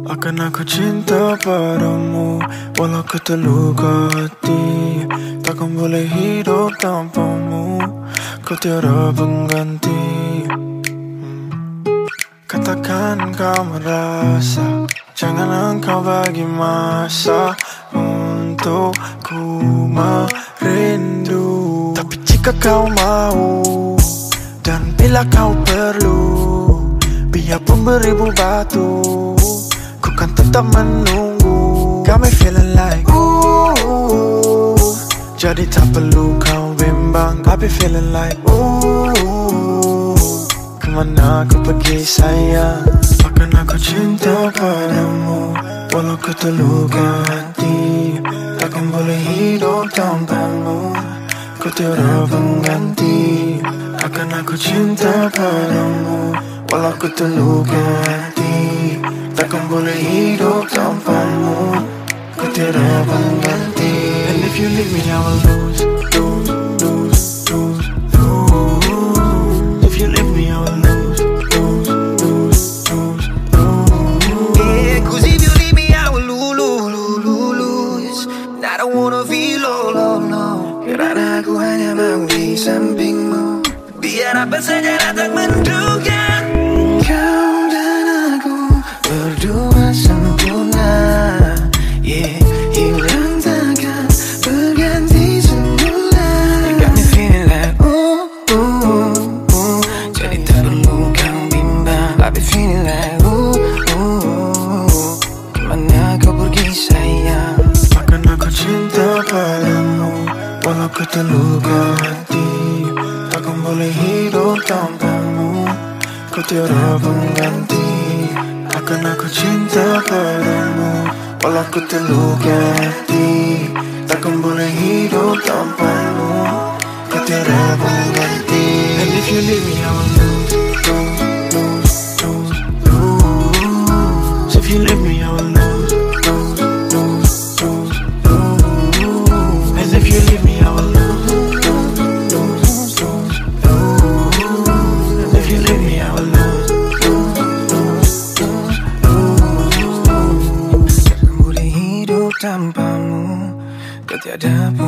Akan aku cinta padamu, walau ku terluka hati. Takkan boleh hidup tanpamu, kau tiada pengganti. Katakan kau merasa, jangan engkau bagi masa untuk ku merindu. Tapi jika kau mau dan bila kau perlu, biarpun beribu batu, ku kan tetap menunggu. Got me feeling like jadi tak perlu kau bimbang. I be feeling like kemana aku pergi sayang. Akan aku cinta padamu, walau ku terluka hati. Takkan boleh hidup tanpamu, kau tiada pengganti. Akan aku cinta padamu, walau ku terluka hati. Takkan boleh hidup tanpamu, kau tiada pengganti. And if you leave me I will lose, lose, lose, lose, lose. If you leave me I will lose, lose, lose, lose, lose. Yeah, 'cause if you leave me I will lose. And I don't wanna feel alone. Kerana aku hanya mau di sampingmu. Biar apa saja datang menduga, kau dan aku berdua sempurna. Yeah, hilang takkan berganti semula. You got me feeling like jadi tak perlu kau bimbang. I be feeling like kemana kau pergi sayang. Akan aku cinta padamu, walau ku terluka hati. Takkan boleh hidup tanpamu, kau tiada pengganti. Akan aku cinta padamu, walau ku terluka hati. Takkan boleh hidup tanpamu, kau tiada pengganti. And if you leave me I will lose, lose, lose, lose, lose. If you leave me I will lose, lose, lose, lose, lose. And if you leave me I will lose, lose, lose, lose, lose. And if you leave me I will lose, lose, lose, lose, lose. Takkan boleh hidup tanpamu, kau tiada